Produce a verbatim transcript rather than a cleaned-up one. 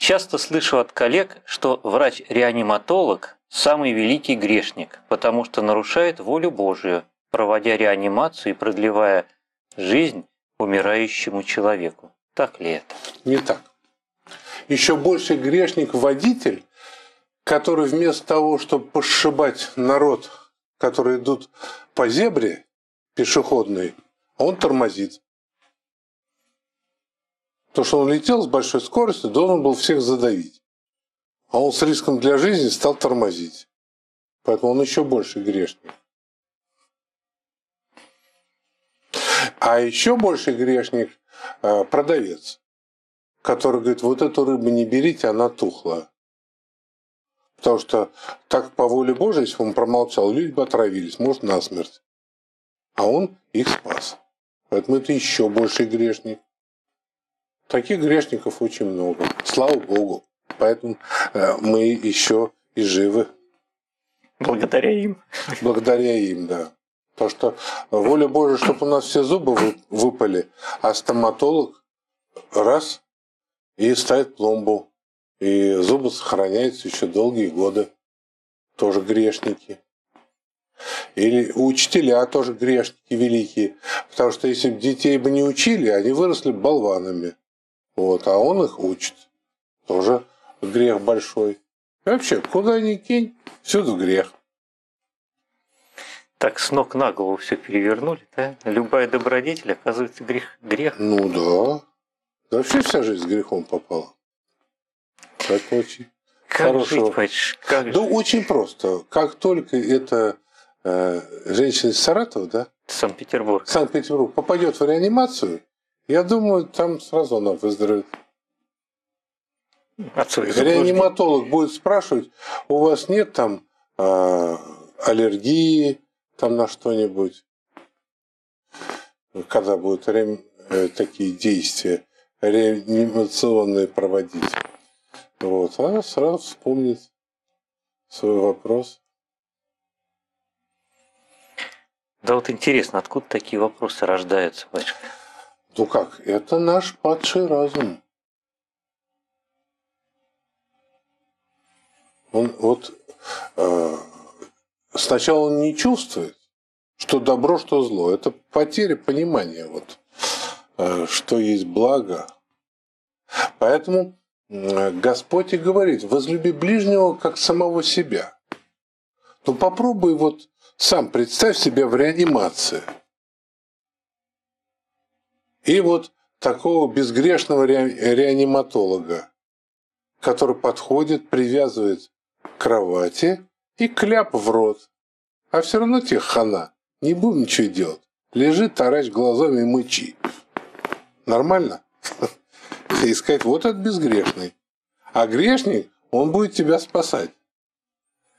Часто слышу от коллег, что врач-реаниматолог – самый великий грешник, потому что нарушает волю Божию, проводя реанимацию и продлевая жизнь умирающему человеку. Так ли это? Не так. Еще больше грешник водитель, который вместо того, чтобы пошибать народ, которые идут по зебре пешеходной, он тормозит. То, что он летел с большой скоростью, должен был всех задавить. А он с риском для жизни стал тормозить. Поэтому он еще больше грешник. А еще больше грешник продавец, который говорит, вот эту рыбу не берите, она тухлая. Потому что так по воле Божией, если бы он промолчал, люди бы отравились, может, насмерть. А он их спас. Поэтому это еще больше грешник. Таких грешников очень много. Слава Богу. Поэтому мы еще и живы. Благодаря им. Благодаря им, да. Потому что воля Божия, чтобы у нас все зубы выпали, а стоматолог раз и ставит пломбу. И зубы сохраняются еще долгие годы. Тоже грешники. Или учителя тоже грешники великие. Потому что если бы детей бы не учили, они выросли болванами. Вот, а он их учит. Тоже грех большой. И вообще, куда ни кинь, всюду грех. Так с ног на голову все перевернули, да? Любая добродетель, оказывается, грех. грех. Ну да. Да вообще вся жизнь с грехом попала. Так очень как хорошо. Жить, батюшка, как да жить? Очень просто. Как только эта э, женщина из Саратова, да? Санкт-Петербург. Санкт-Петербург попадет в реанимацию, я думаю, там сразу она выздоровеет. Реаниматолог будет спрашивать, у вас нет там э, аллергии там на что-нибудь, когда будут ре... э, такие действия реанимационные проводить. Вот, она сразу вспомнит свой вопрос. Да вот интересно, откуда такие вопросы рождаются, батюшка? Ну как, это наш падший разум. Он вот э, сначала он не чувствует, что добро, что зло. Это потеря понимания, вот, э, что есть благо. Поэтому э, Господь и говорит, возлюби ближнего, как самого себя. Ну попробуй вот сам представь себя в реанимации. И вот такого безгрешного реаниматолога, который подходит, привязывает к кровати и кляп в рот. А все равно тебе хана. Не будем ничего делать. Лежи, таращ глазами и мычи. Нормально? И сказать, вот этот безгрешный. А грешник, он будет тебя спасать.